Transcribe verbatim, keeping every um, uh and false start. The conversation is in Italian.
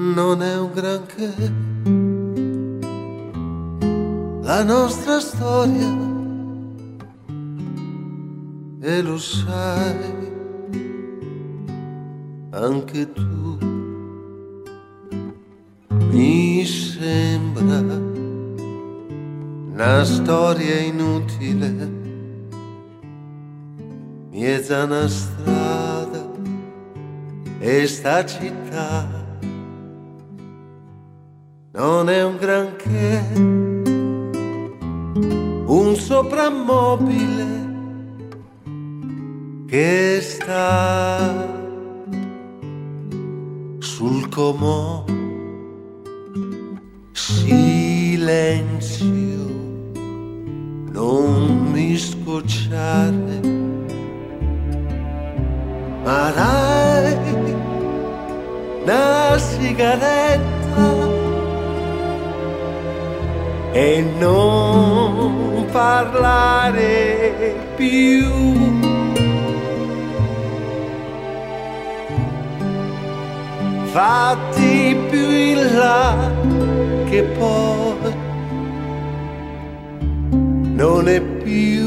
non è un granché la nostra storia, e lo sai anche tu. Mi sembra una storia inutile, mezza una strada e sta città non è un granché, un soprammobile che sta sul comò. Silenzio, non mi scocciare, ma dai una sigaretta e non parlare più. Fatti più in là che poi non è più